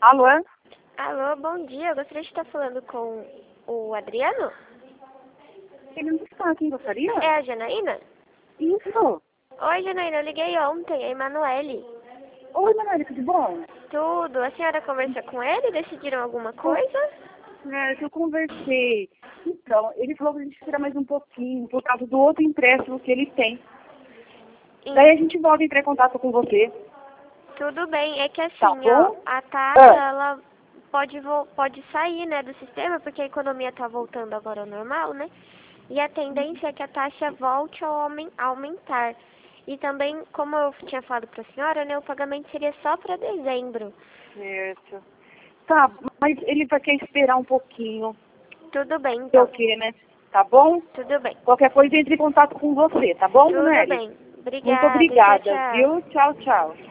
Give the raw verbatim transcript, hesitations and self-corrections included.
Alô? Alô, bom dia. Eu gostaria de estar falando com o Adriano. Ele não está aqui, gostaria? É a Janaína? Isso. Oi, Janaína. Eu liguei ontem, é a Emanuele. Oi, Manuela, tudo bom? Tudo. A senhora conversou com ele? Decidiram alguma Com- coisa? É, que eu conversei. Então, ele falou pra gente esperar mais um pouquinho, por causa do outro empréstimo que ele tem. E Daí a gente volta a entrar em contato com você. tudo bem. É que assim, Tá ó, bom? a taxa, Ah. ela pode, vo- pode sair, né, do sistema, porque a economia tá voltando agora ao normal, né? E a tendência é que a taxa volte a aumen- a aumentar. E também, como eu tinha falado para a senhora, né, o pagamento seria só para dezembro. Certo. Tá, mas ele vai querer esperar um pouquinho. Tudo bem, Sei então. o quê, né? Tá bom? Tudo bem. Qualquer coisa, entre em contato com você, tá bom, Tudo Manuela? bem. Muito Obrigada. Tchau, obrigada, tchau. viu? Tchau, tchau.